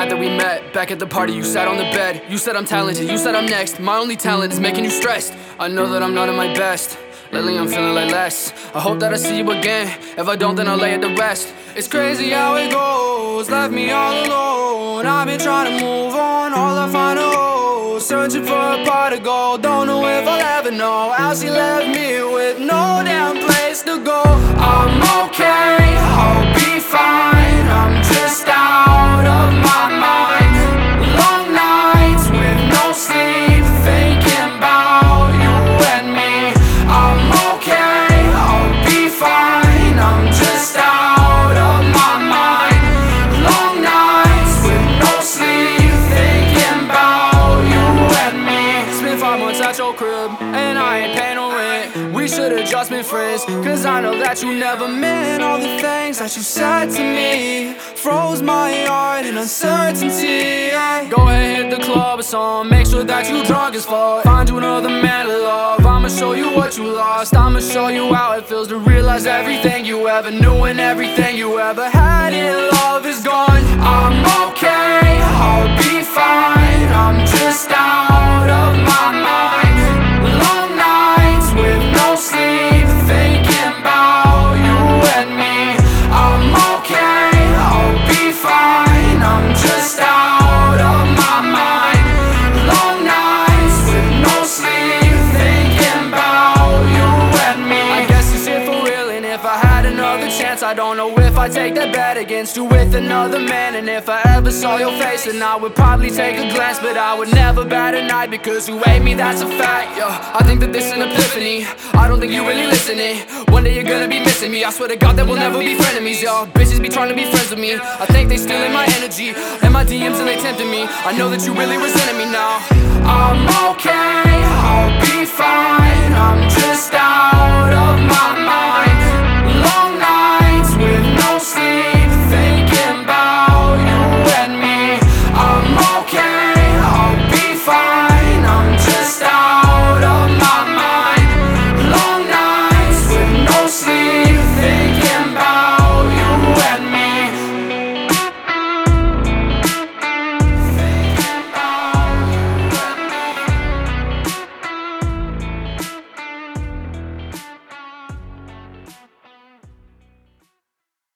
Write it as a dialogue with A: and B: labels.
A: night that we met. Back at the party, you sat on the bed. You said I'm talented, you said I'm next. My only talent is making you stressed. I know that I'm not at my best. Lately I'm feeling like less. I hope that I see you again. If I don't, then I'll lay it to rest. It's crazy how it goes, left me all alone. I've been trying to move on, all I find are holes. Searching for a pot of gold, don't know if I'll ever know how she left me with no damn place to go. I'm okay, I'll be fine. I'm just out of my mind. Long nights with no sleep, thinking about you and me. I'm okay, I'll be fine. I'm just out of my mind. Long nights with no sleep, thinking about you and me. It's been 5 months at your crib, and I ain't paying no rent. We should've just been friends, cause I know that you never meant all the things that you said to me. Froze my heart in uncertainty. Go ahead, hit the club or something. Make sure that you drunk as fuck. Find you another man to love. I'ma show you what you lost. I'ma show you how it feels to realize everything you ever knew and everything you ever had in love is gone. I'm okay, I'll be fine. I'm just out of my mind. Long nights with no sleep, thinking about you and me. I'm okay, I'll be fine. I'm just out of my mind. Long nights with no sleep, thinking about you and me. I guess it's it for real, and if I had another chance, I don't know if I'd take that bet against you with another man. And if I ever saw your face, then I would probably take a glance, but I would never bat an eye because you hate me, that's a fact. Yeah, I think that this is an epiphany. I don't think you really listening. One day you're gonna be missing me. I swear to God that we'll never be frenemies. Y'all bitches be trying to be friends with me. I think they stealing my energy and my DMs and they tempting me. I know that you really resenting me now. I'm okay, I'll be fine. I'm just out